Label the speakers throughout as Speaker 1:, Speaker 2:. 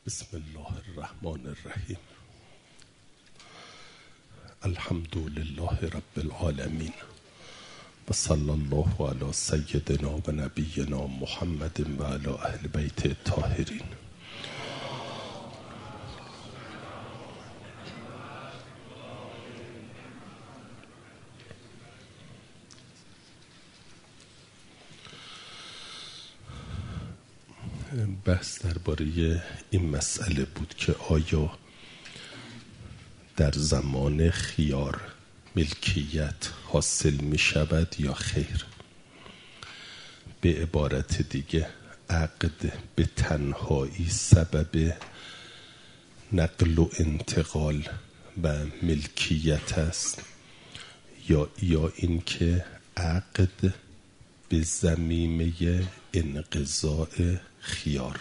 Speaker 1: بسم الله الرحمن الرحیم. الحمد لله رب العالمین و صلی الله علی سیدنا و نبینا محمد و علی اهل بیت الطاهرین. بحث درباره این مسئله بود که آیا در زمان خیار ملکیت حاصل می شود یا خیر. به عبارت دیگه عقد به تنهایی سبب نقل و انتقال و ملکیت است یا اینکه عقد به ضمیمه انقضاء خیار.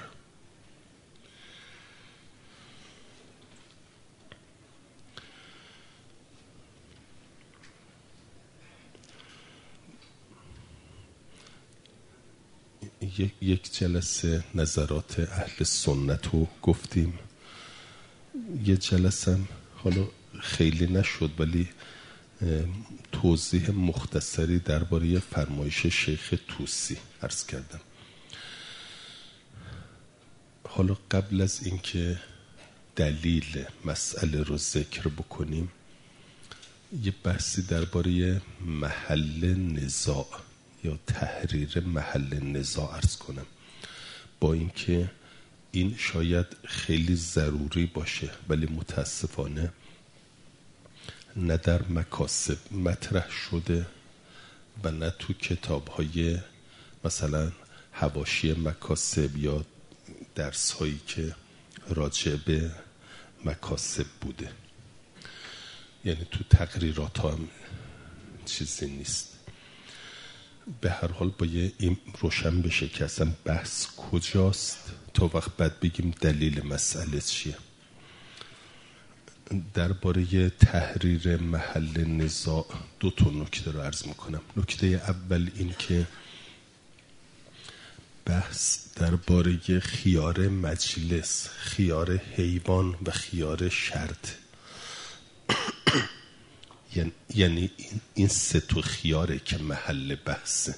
Speaker 1: یک جلسه نظرات اهل سنت رو گفتیم، یه جلسه هم حالا خیلی نشد ولی توضیح مختصری درباره فرمایش شیخ طوسی عرض کردم. حالا قبل از اینکه دلیل مسئله رو ذکر بکنیم یه بحثی درباره محل نزاع یا تحریر محل نزاع عرض کنم، با اینکه این شاید خیلی ضروری باشه ولی متاسفانه نه در مکاسب مطرح شده و نه تو کتاب‌های مثلا حواشی مکاسب یا درس هایی که راجع به مکاسب بوده، یعنی تو تقریرات هم چیزی نیست. به هر حال باید این روشن بشه که اصلا بحث کجاست تا وقت بعد بگیم دلیل مسئله چیه. درباره تحریر محل نزاع دو تا نکته رو عرض میکنم. نکته اول این که بحث درباره خیار مجلس، خیار حیوان و خیار شرط، یعنی این سه تا خیاره که محل بحثه.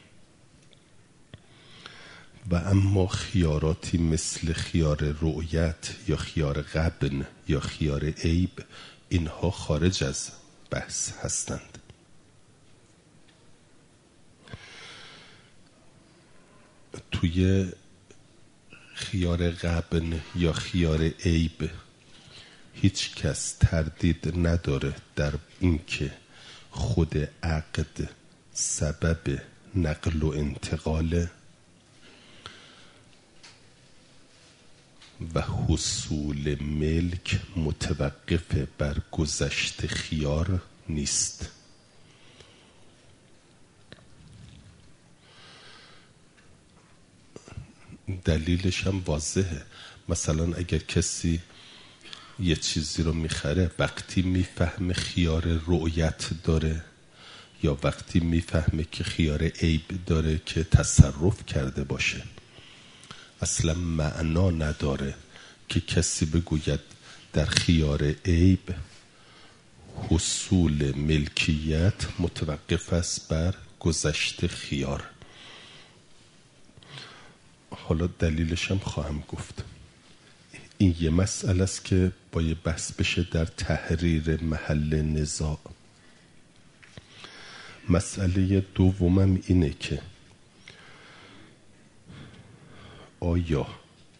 Speaker 1: و اما خیاراتی مثل خیار رؤیت یا خیار غبن یا خیار عیب اینها خارج از بحث هستند. توی خیار غبن یا خیار عیب هیچ کس تردید نداره در اینکه خود عقد سبب نقل و انتقال و حصول ملک متوقف بر گذشت خیار نیست. دلیلش هم واضحه. مثلا اگر کسی یه چیزی رو میخره وقتی میفهمه خیار رؤیت داره یا وقتی میفهمه که خیار عیب داره که تصرف کرده باشه، اصلا معنا نداره که کسی بگوید در خیار عیب حصول ملکیت متوقف است بر گذشت خیار. حالا دلیلش هم خواهم گفت. این یه مسئله است که باید بحث بشه در تحریر محل نزاع. مسئله دومم اینه که آیا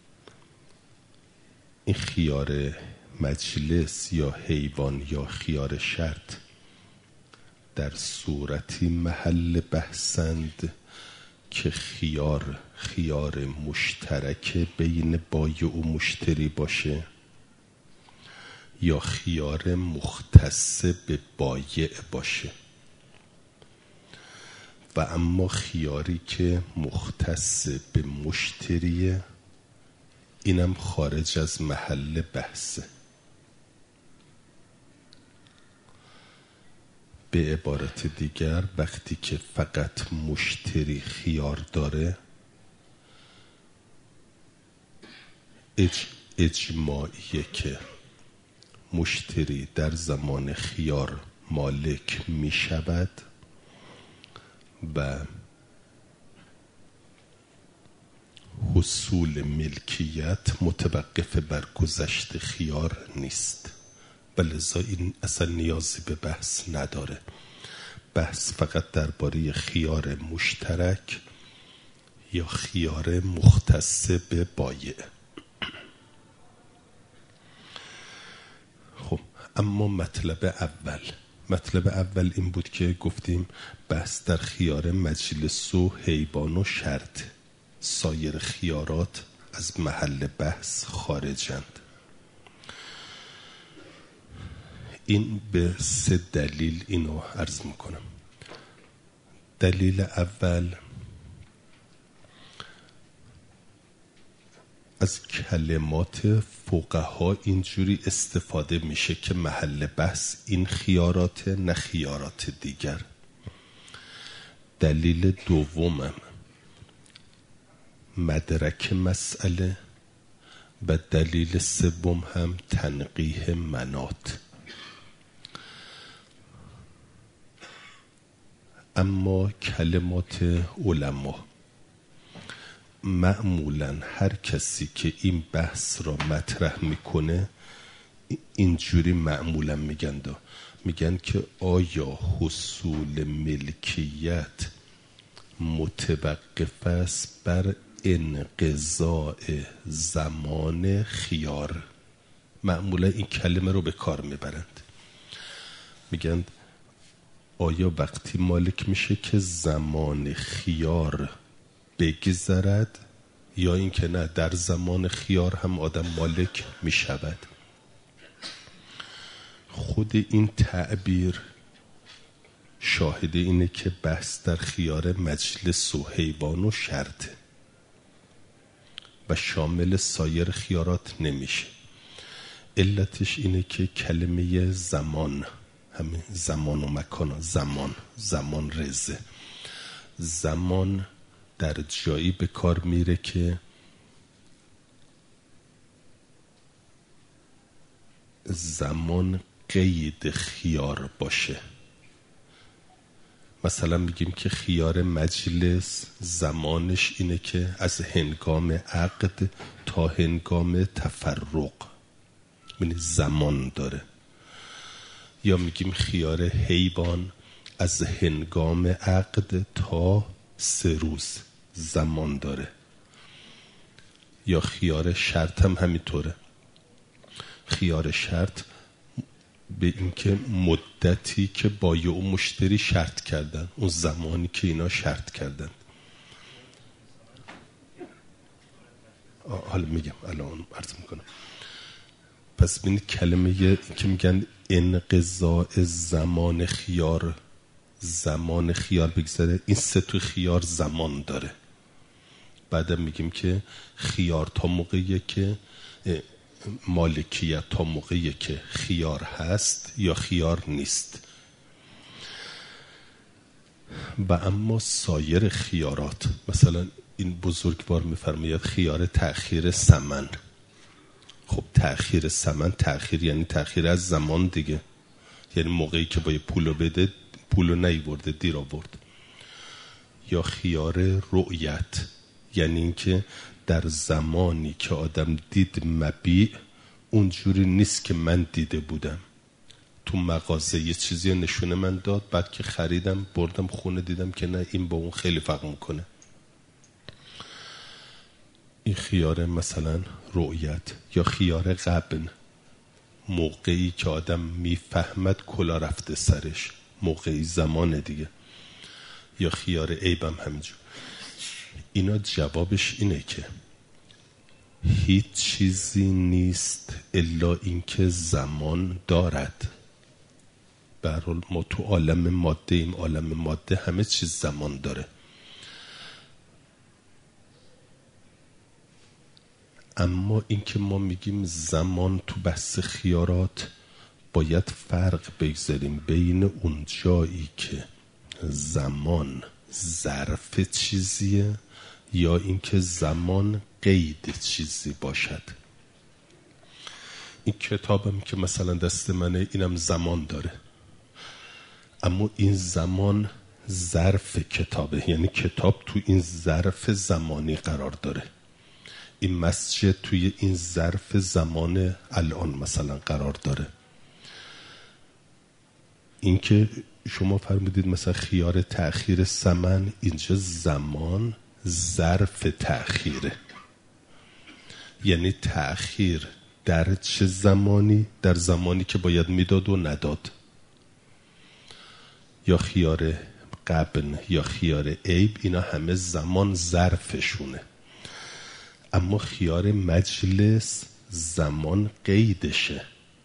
Speaker 1: این خیار مجلس یا حیوان یا خیار شرط در صورتی محل بحثند که خیار مشترک بین بایع و مشتری باشه یا خیار مختص به بایع باشه. و اما خیاری که مختص به مشتریه اینم خارج از محل بحثه. به عبارت دیگر وقتی که فقط مشتری خیار داره اجماعیه که مشتری در زمان خیار مالک می شود و حصول ملکیت متوقف بر گذشت خیار نیست و لذا این اصلا نیازی به بحث نداره. بحث فقط درباره خیار مشترک یا خیار مختص به بایع. خب اما مطلب اول این بود که گفتیم بحث در خیار مجلس و حیوان و شرط، سایر خیارات از محل بحث خارجند. این به 3 دلیل اینو عرض میکنم. دلیل اول، از کلمات فقها اینجوری استفاده میشه که محل بحث این خیارات نه خیارات دیگر. دلیل دومم مدرک مسئله و دلیل سوم هم تنقیح مناط. اما کلمات علما معمولا هر کسی که این بحث را مطرح میکنه اینجوری معمولا میگن که آیا حصول ملکیت متوقف است بر انقضاء زمان خیار. معمولا این کلمه رو به کار میبرند، میگن آیا وقتی مالک میشه که زمان خیار بگذرد یا اینکه نه در زمان خیار هم آدم مالک میشود. خود این تعبیر شاهد اینه که بحث در خیار مجلس و حیوان و شرطه و شامل سایر خیارات نمیشه. علتش اینه که کلمه زمان، همین زمان و مکان، زمان رزه، زمان در جایی به کار میره که زمان قید خیار باشه. مثلا میگیم که خیار مجلس زمانش اینه که از هنگام عقد تا هنگام تفرق، یعنی زمان داره. یا میگیم خیار حیوان از هنگام عقد تا 3 روز زمان داره. یا خیار شرط هم همینطوره. خیار شرط به اینکه مدتی که بایع و مشتری شرط کردن، اون زمانی که اینا شرط کردن. حالا میگم، الان عرض میکنم. پس ببینید کلمه که میگن انقضاء زمان خیار بگذره، این 3 تا خیار زمان داره. بعدم میگیم که خیار تا موقعی که مالکیت تا موقعی که خیار هست یا خیار نیست. و اما سایر خیارات، مثلا این بزرگوار میفرماید خیار تأخیر ثمن. خب تأخیر ثمن، تأخیر یعنی تأخیر از زمان دیگه، یعنی موقعی که باید پولو بده پولو نیورده، دیر آورد. یا خیار رؤیت، یعنی اینکه در زمانی که آدم دید مبیع اونجوری نیست که من دیده بودم. تو مغازه یه چیزی نشونه من داد، بعد که خریدم بردم خونه دیدم که نه، این با اون خیلی فرق میکنه. این خیار مثلا رؤیت. یا خیار غبن، موقعی که آدم میفهمد کلا رفته سرش، موقعی زمان دیگه. یا خیار عیبم همینجور. اینا جوابش اینه که هیچ چیزی نیست الا اینکه زمان دارد. به هر حال ما تو عالم ماده ایم، عالم ماده همه چیز زمان داره. اما اینکه ما میگیم زمان تو بحث خیارات باید فرق بگذاریم بین اون جایی که زمان ظرف چیزیه یا اینکه زمان قید چیزی باشد. این کتابم که مثلا دست منه اینم زمان داره، اما این زمان ظرف کتابه، یعنی کتاب تو این ظرف زمانی قرار داره، این مسجد توی این ظرف زمان الان مثلا قرار داره. این که شما فرمودید مثلا خیار تأخیر ثمن، اینجا زمان ظرف تأخیره، یعنی تأخیر در چه زمانی؟ در زمانی که باید میداد و نداد. یا خیار قبن یا خیار عیب، اینا همه زمان ظرفشونه. اما خیار مجلس زمان قیدشه،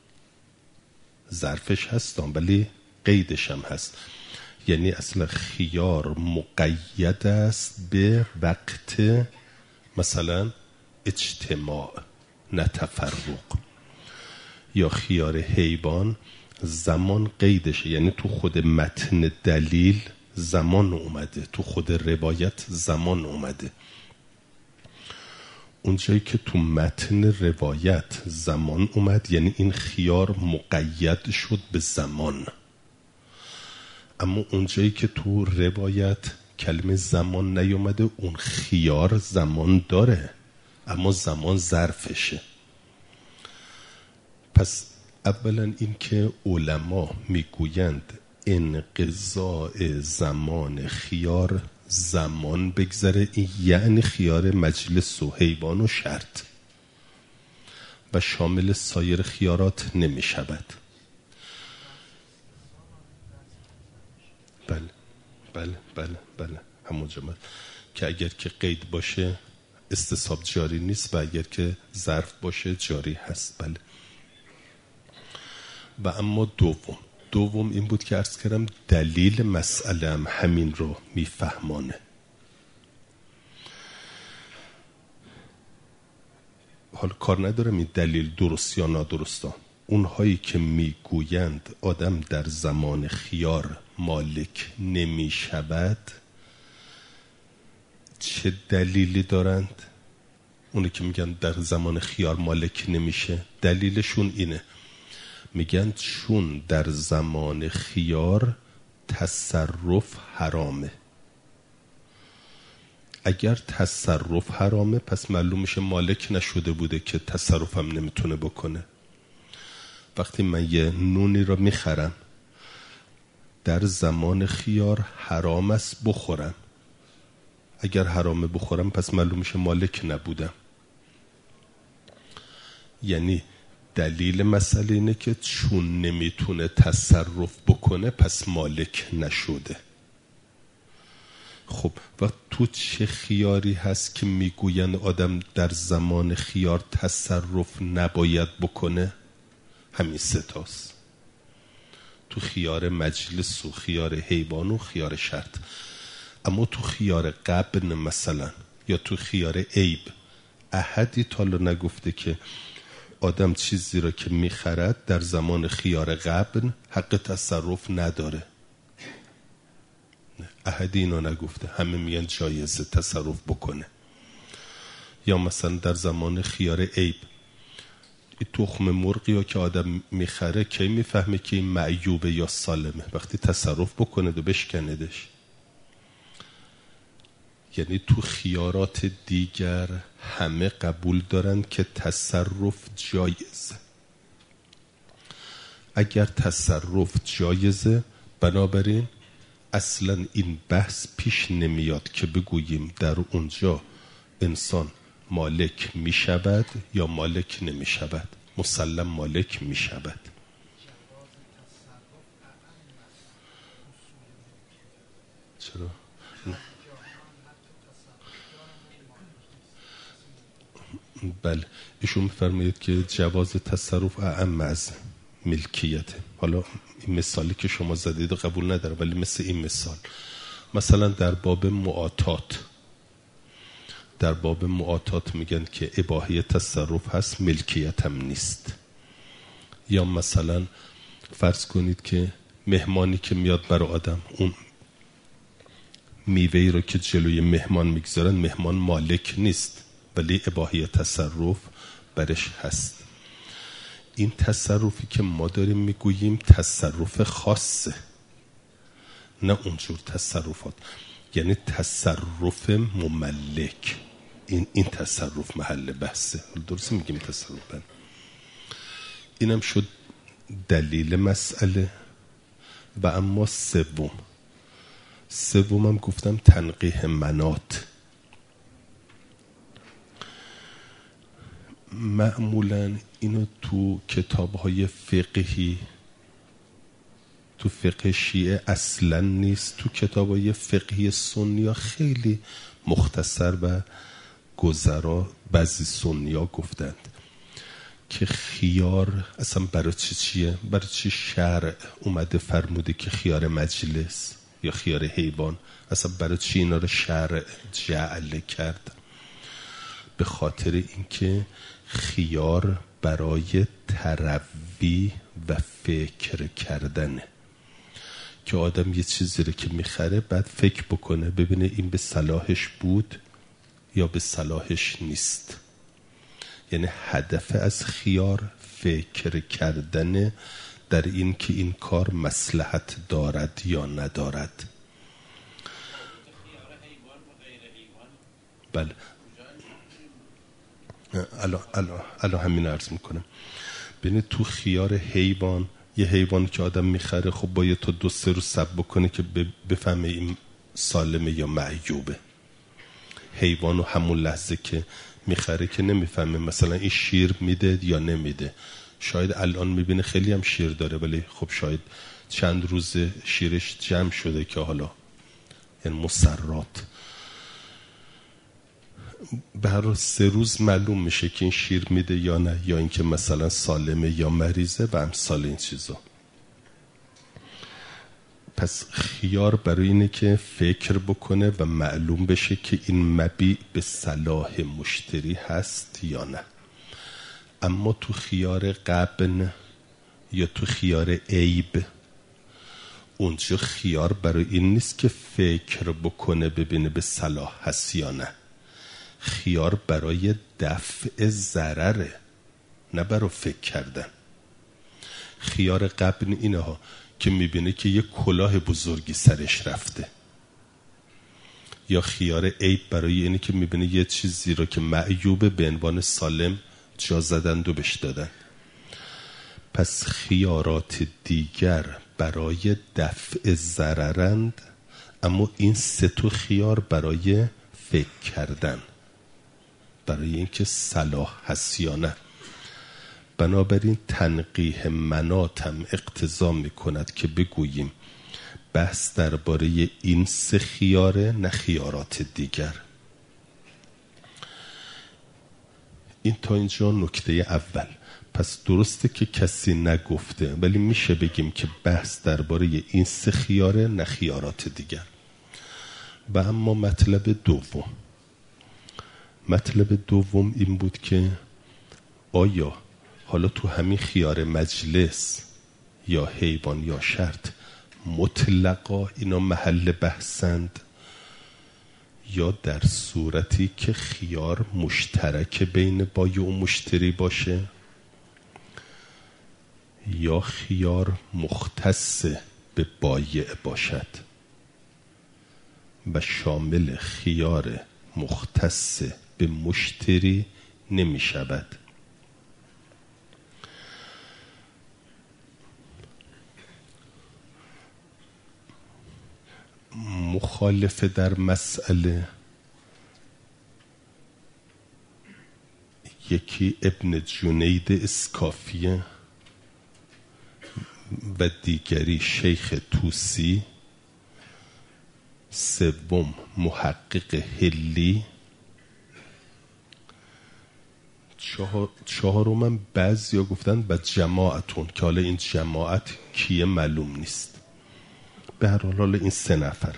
Speaker 1: ظرفش هستم ولی قیدش هم هست، یعنی اصلا خیار مقید است به وقت مثلا اجتماع نه تفرق. یا خیار حیوان زمان قیدشه، یعنی تو خود متن دلیل زمان اومده، تو خود روایت زمان اومده. اونجایی که تو متن روایت زمان اومد یعنی این خیار مقید شد به زمان، اما اونجایی که تو روایت کلمه زمان نیومده اون خیار زمان داره اما زمان ظرفشه. پس اولا این که علما میگویند انقضاء زمان خیار زمان بگذره، این یعنی خیار مجلس و حیوان و شرط و شامل سایر خیارات نمی شود. بله بله بله بله همون جمعه که اگر که قید باشه استصحاب جاری نیست و اگر که ظرف باشه جاری هست. بله. و اما دوم این بود که عرض کردم دلیل مسئله هم همین رو میفهمانه. حالا کار ندارم این دلیل درست یا نادرسته، اونهایی که میگویند آدم در زمان خیار مالک نمی شود چه دلیلی دارند؟ اونی که میگن در زمان خیار مالک نمیشه دلیلشون اینه، میگن چون در زمان خیار تصرف حرامه. اگر تصرف حرامه پس معلوم میشه مالک نشده بوده که تصرفم نمیتونه بکنه. وقتی من یه نونی رو میخرم در زمان خیار حرام است بخورم، اگر حرامه بخورم پس معلوم میشه مالک نبودم. یعنی دلیل مسئله اینه که چون نمیتونه تصرف بکنه پس مالک نشده. خب و تو چه خیاری هست که میگوین آدم در زمان خیار تصرف نباید بکنه؟ همین سه تاست، تو خیار مجلس و خیار حیوان و خیار شرط. اما تو خیار قبن مثلا یا تو خیار عیب احدی تالا نگفته که آدم چیزی را که میخرد در زمان خیار قبن حق تصرف نداره. احدی اینو نگفته، همه میگن جایزه تصرف بکنه. یا مثلا در زمان خیار عیب این تخم مرغی ها که آدم میخره کی میفهمه که این معیوبه یا سالمه؟ وقتی تصرف بکنه و بشکندش. یعنی تو خیارات دیگر همه قبول دارن که تصرف جایزه. اگر تصرف جایزه بنابراین اصلا این بحث پیش نمیاد که بگوییم در اونجا انسان مالک می شود یا مالک نمی شود. مسلم مالک می شود. چرا؟ بله ایشون میفرماید که جواز تصرف اعم از ملکیته. حالا این مثالی که شما زدید قبول نداره، ولی مثل این مثلا در باب معاطات میگن که اباحه تصرف هست ملکیت هم نیست. یا مثلا فرض کنید که مهمانی که میاد برای آدم اون میوهی رو که جلوی مهمان میگذارن مهمان مالک نیست ولی اباحه تصرف برش هست. این تصرفی که ما داریم میگوییم تصرف خاصه، نه اونجور تصرفات، یعنی تصرف مملک. این تصرف محل بحثه. درست میگیم تصرف بند. اینم شد دلیل مسئله. و اما سومم گفتم تنقیح منات. معمولا اینو تو کتاب‌های فقهی، تو فقه شیعه اصلا نیست، تو کتاب‌های فقهی سنی خیلی مختصر و گذرا بعضی سنی ها گفتند که خیار اصلا برای چیه؟ برای چی شرع اومده فرموده که خیار مجلس یا خیار حیوان، اصلا برای چی اینا رو شرع جعل کرد؟ به خاطر اینکه خیار برای تروی و فکر کردنه، که آدم یه چیزی رو که میخره بعد فکر بکنه ببینه این به صلاحش بود یا به صلاحش نیست. یعنی هدف از خیار فکر کردن در این که این کار مصلحت دارد یا ندارد. بله الان همین عرض میکنم. ببینید تو خیار حیوان، یه حیوان که آدم میخره خب باید تا 2-3 روز صبر بکنه که بفهمه این سالمه یا معیوبه. حیوانو همون لحظه که میخره که نمیفهمه مثلا این شیر میده یا نمیده. شاید الان میبینه خیلی هم شیر داره ولی خب شاید چند روز شیرش جمع شده که حالا یعنی مسرات به هر 3 روز معلوم میشه که این شیر میده یا نه، یا اینکه مثلا سالمه یا مریضه و امثال این چیزا. پس خیار برای اینه که فکر بکنه و معلوم بشه که این مبیع به صلاح مشتری هست یا نه. اما تو خیار غبن یا تو خیار عیب، اونجا خیار برای این نیست که فکر بکنه ببینه به صلاح هست یا نه. خیار برای دفع ضرره، نه برای فکر کردن. خیار غبن اینه ها که میبینه که یه کلاه بزرگی سرش رفته، یا خیار عیب برای اینه که میبینه یه چیزی رو که معیوبه به عنوان سالم جا زدند و بهش دادن. پس خیارات دیگر برای دفع ضررند، اما این 3 خیار برای فکر کردن، برای اینکه صلاح هست یا نه. بنابراین تنقیح منات هم اقتضا میکند که بگوییم بحث درباره این 3 خیاره، نه خیارات دیگر. این تا اینجا نکته اول. پس درسته که کسی نگفته ولی میشه بگیم که بحث درباره این 3 خیاره، نه خیارات دیگر. و اما مطلب دوم این بود که آیا حالا تو همین خیار مجلس یا حیوان یا شرط مطلقا اینا محل بحثند، یا در صورتی که خیار مشترک بین بایع و مشتری باشه، یا خیار مختص به بایع باشد و شامل خیار مختص به مشتری نمی شود. مخالفه در مسئله یکی ابن جنید اسکافیه و دیگری شیخ توسی، سوم محقق هلی، چهارم بعضیا گفتن و جماعتون که حالا این جماعت کیه معلوم نیست. به هر حال این 3 نفر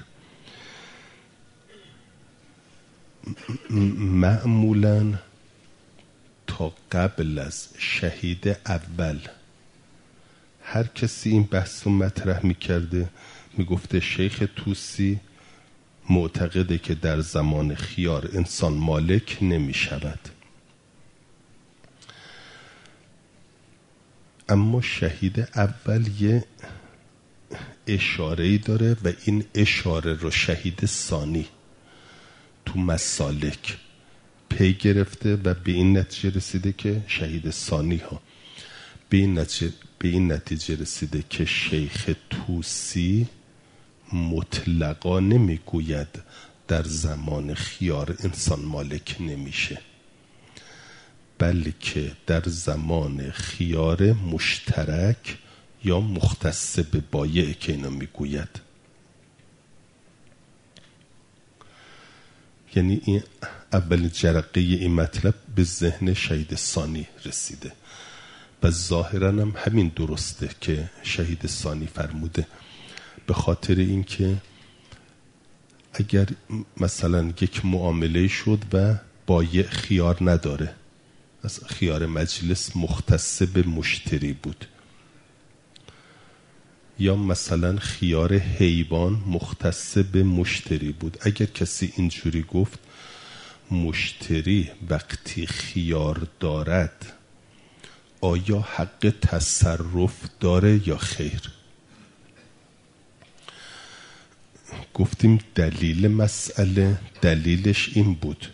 Speaker 1: معمولاً تا قبل از شهید اول هر کسی این بحث رو مطرح میکرده میگفته شیخ توسی معتقده که در زمان خیار انسان مالک نمیشود. اما شهید اول یه اشاره‌ای داره و این اشاره رو شهید ثانی تو مسالک پی گرفته و به این نتیجه رسیده که شهید ثانی ها به این نتیجه رسیده که شیخ طوسی مطلقا نمیگوید در زمان خیار انسان مالک نمیشه، بلکه در زمان خیار مشترک یا مختص به بایع که اینا میگوید. یعنی این اولین جرقه این مطلب به ذهن شهید ثانی رسیده و ظاهرا هم همین درسته که شهید ثانی فرموده، به خاطر اینکه اگر مثلا یک معامله شد و بایع خیار نداره، از خیار مجلس مختص به مشتری بود، یا مثلا خیار حیوان مختص به مشتری بود، اگر کسی اینجوری گفت مشتری وقتی خیار دارد آیا حق تصرف داره یا خیر؟ گفتیم دلیل مسئله دلیلش این بود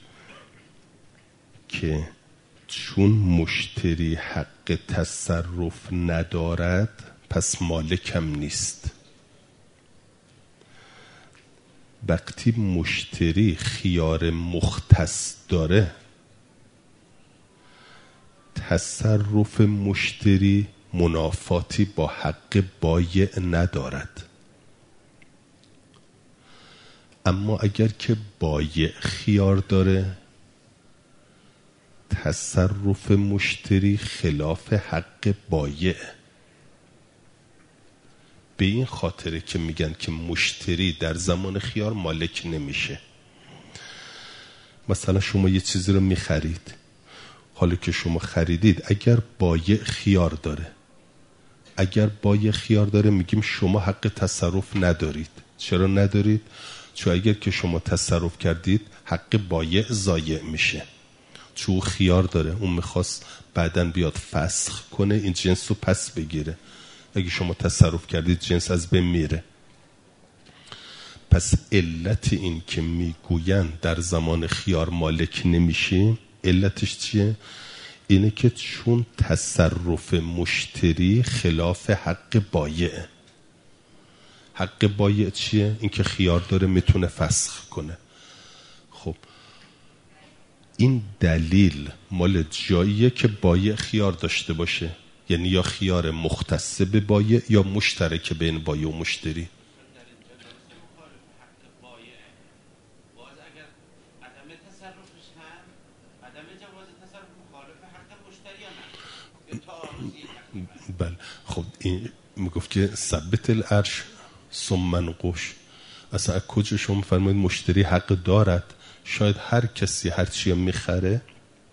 Speaker 1: که چون مشتری حق تصرف ندارد پس مالکم نیست. وقتی مشتری خیار مختص داره تصرف مشتری منافاتی با حق بایع ندارد. اما اگر که بایع خیار داره تصرف مشتری خلاف حق بایع. به این خاطره که میگن که مشتری در زمان خیار مالک نمیشه. مثلا شما یه چیزی رو میخرید، حالا که شما خریدید اگر بایع خیار داره میگیم شما حق تصرف ندارید. چرا ندارید؟ چون اگر که شما تصرف کردید حق بایع ضایع میشه، چون خیار داره، اون میخواست بعداً بیاد فسخ کنه این جنس رو پس بگیره، اگه شما تصرف کردید جنس از بین میره. پس علت این که میگوین در زمان خیار مالک نمیشه علتش چیه؟ اینه که چون تصرف مشتری خلاف حق بایع. حق بایع چیه؟ این که خیار داره میتونه فسخ کنه. خب این دلیل مال جاییه که بایع خیار داشته باشه، یعنی یا خیار مختص به بایع یا مشترک بین بایع و مشتری. بله خب این میگفت که ثبت العرش ثم منقوش، اصلا از کجا شما فرمایید مشتری حق دارد؟ شاید هر کسی هر چی میخره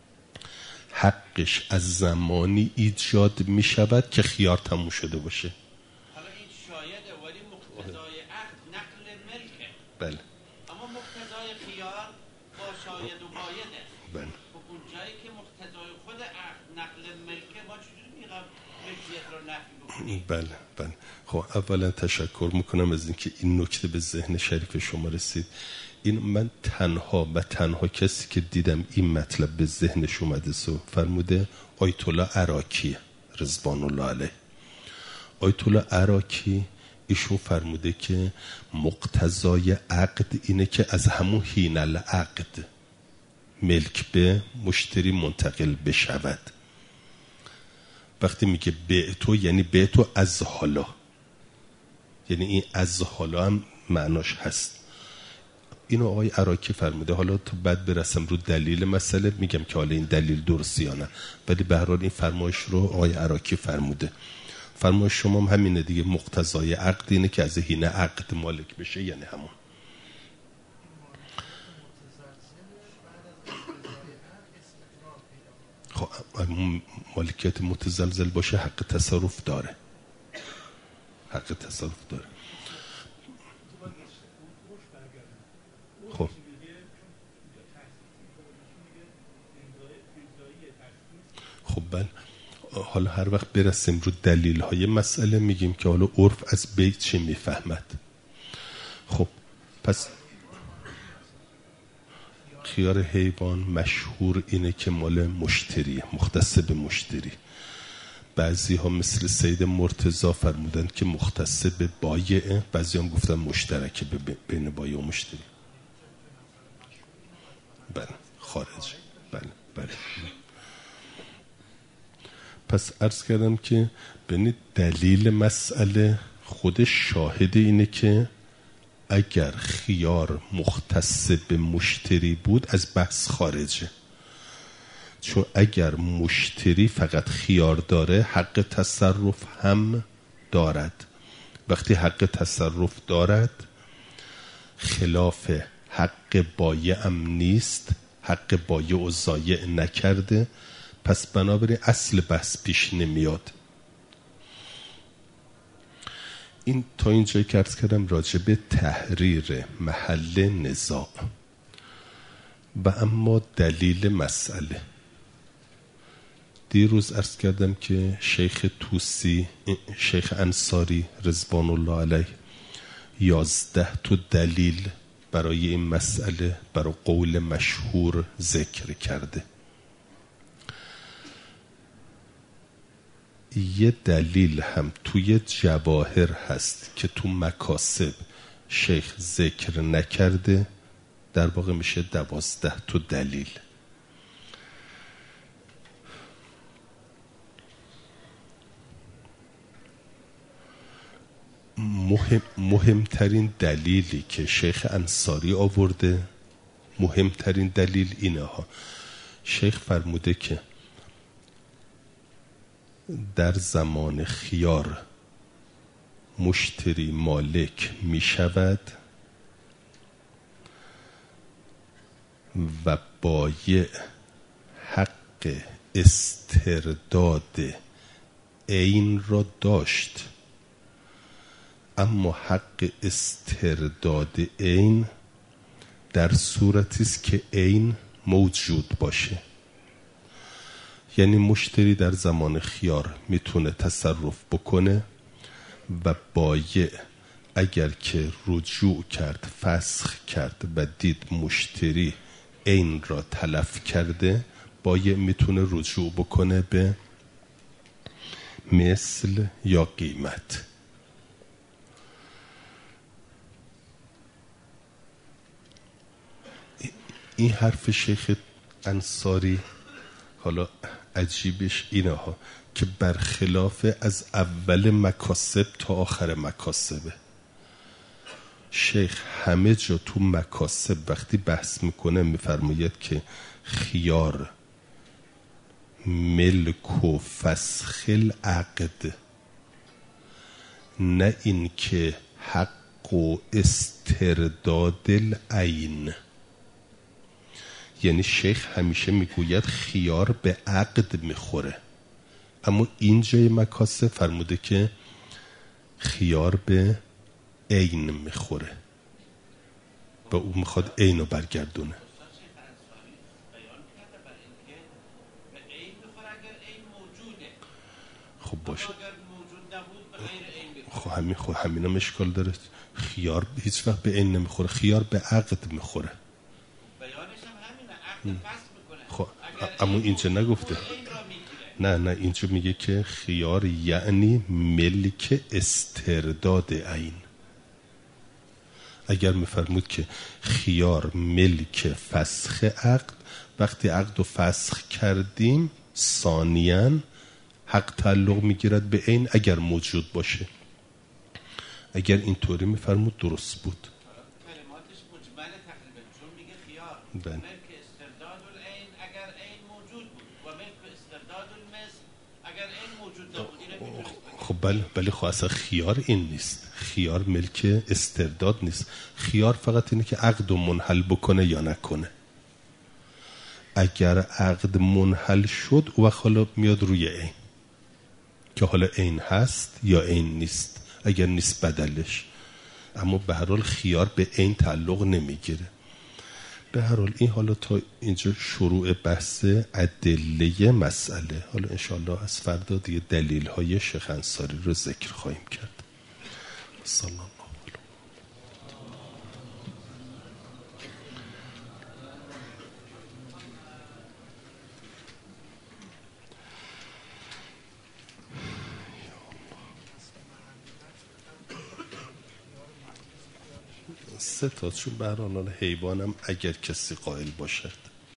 Speaker 1: حقش از زمانی ایجاد میشود که خیار تموم شده باشه.
Speaker 2: حالا این شایده ولی مقتضای عقد نقل ملکه.
Speaker 1: بله.
Speaker 2: اما مقتضای خیار با شاید و بایده.
Speaker 1: بله.
Speaker 2: خب اون جایی که مقتضای خود عقد نقل ملکه ما چجوری میگم ملکیت رو نفی بکنیم؟
Speaker 1: بله. خب اولا تشکر میکنم از اینکه این نکته به ذهن شریف شما رسید. این من تنها کسی که دیدم این مطلب به ذهنش اومده فرموده آیت الله عراقی رضوان الله علیه. آیت الله عراقی ایشون فرموده که مقتضای عقد اینه که از همون حین العقد ملک به مشتری منتقل بشود. وقتی میگه بعتو یعنی بعتو از حالا، یعنی این از حالا هم معناش هست. اینو آقای عراقی فرموده. حالا تو بعد برسم رو دلیل مسئله میگم که حالا این دلیل درستی یا نه، ولی به هر حال این فرمایش رو آقای عراقی فرموده. فرمایش شما هم همینه دیگه، مقتضای عقد اینه که از حین عقد مالک بشه، یعنی همون. خب مالکیت متزلزل باشه حق تصرف داره. خب بله حالا هر وقت برسیم رو دلیل های مسئله میگیم که حالا عرف از بیت چی میفهمد. خب پس خیار حیوان مشهور اینه که مال مشتریه، مختص به مشتری. بعضی ها مثل سید مرتضی فرمودن که مختص به بایعه، بعضی هم گفتن مشترکه بین بایع و مشتری. بله خارج. بله. پس عرض کردم که ببینید دلیل مسئله خودش شاهد اینه که اگر خیار مختص به مشتری بود از بحث خارجه، چون اگر مشتری فقط خیار داره حق تصرف هم دارد. وقتی حق تصرف دارد خلاف حق بایع هم نیست، حق بایع و ضایع نکرده، پس بنابراین اصل بحث پیش نمیاد. این تا اینجایی که عرض کردم راجع به تحریر محل نزاع. و اما دلیل مسئله، دیروز عرض کردم که شیخ توسی، شیخ انصاری رضوان الله علیه 11 تا دلیل برای این مسئله، برای قول مشهور ذکر کرده. یه دلیل هم توی جواهر هست که تو مکاسب شیخ ذکر نکرده، در واقع میشه 12 تا دلیل. مهمترین دلیلی که شیخ انصاری آورده، مهمترین دلیل اینه ها. شیخ فرموده که در زمان خیار مشتری مالک می شود و بایع حق استرداد عین را داشت، اما حق استرداد عین در صورتی است که عین موجود باشه. یعنی مشتری در زمان خیار میتونه تصرف بکنه و بایع اگر که رجوع کرد، فسخ کرد و دید مشتری عین را تلف کرده، بایع میتونه رجوع بکنه به مثل یا قیمت. این حرف شیخ انصاری حالا عجیبش اینه ها که برخلاف از اول مکاسب تا آخر مکاسبه. شیخ همه جا تو مکاسب وقتی بحث میکنه میفرماید که خیار ملک و فسخ العقد، نه این که حق و استرداد العین. یعنی شیخ همیشه میگوید خیار به عقد میخوره، اما اینجای مکاسب فرموده که خیار به عین میخوره و او میخواد عین رو برگردونه. خب باشه، خب همین هم اشکال داره. خیار هیچ وقت به عین نمیخوره، خیار به عقد میخوره. خب اما اینجا نگفته. نه اینجا میگه که خیار یعنی ملک استرداد عین. اگر میفرمود که خیار ملک فسخ عقد، وقتی عقد رو فسخ کردیم ثانیاً حق تعلق میگیرد به عین اگر موجود باشه. اگر اینطوری میفرمود درست بود.
Speaker 2: کلماتش مجمل تقریبا، چون میگه خیار
Speaker 1: بله.
Speaker 2: ملک استرداد العین اگر عین موجود بود و ملک استرداد المثل اگر عین موجود نبود.
Speaker 1: خب بله خب اصلا خیار این نیست، خیار ملک استرداد نیست. خیار فقط اینه که عقد منحل بکنه یا نکنه. اگر عقد منحل شد او حالا میاد روی عین که حالا عین هست یا عین نیست، اگر نیست بدلش. اما به هر حال خیار به عین تعلق نمیگیره. به هر حال این حالا تا اینجا شروع بحث ادله مسئله. حالا انشاءالله از فردا دیگه دلیل های شیخ انصاری رو ذکر خواهیم کرد. صلی الله علیه. سه تا چون به هر حال حیوانم اگر کسی قائل باشه